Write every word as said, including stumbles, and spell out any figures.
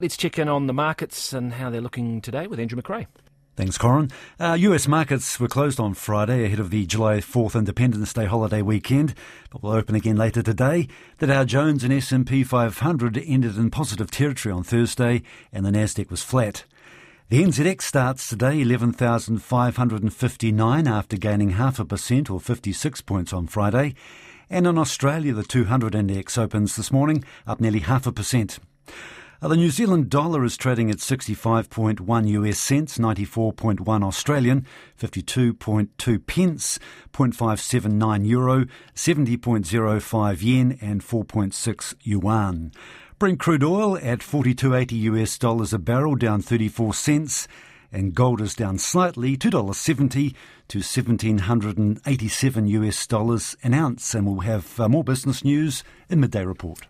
Let's check in on the markets and how they're looking today with Andrew McRae. Thanks, Corin. Uh, U S markets were closed on Friday ahead of the July fourth Independence Day holiday weekend, but will open again later today. The Dow Jones and S and P five hundred ended in positive territory on Thursday, and the Nasdaq was flat. The N Z X starts today eleven thousand five hundred fifty-nine after gaining half a percent or fifty-six points on Friday. And in Australia, the two hundred index opens this morning up nearly half a percent. The New Zealand dollar is trading at sixty-five point one U S cents, ninety-four point one Australian, fifty-two point two pence, zero point five seven nine euro, seventy point zero five yen and four point six yuan. Brent crude oil at forty-two eighty U S dollars a barrel, down thirty-four cents, and gold is down slightly, two dollars seventy to one thousand seven hundred eighty-seven U S dollars an ounce. And we'll have uh, more business news in Midday Report.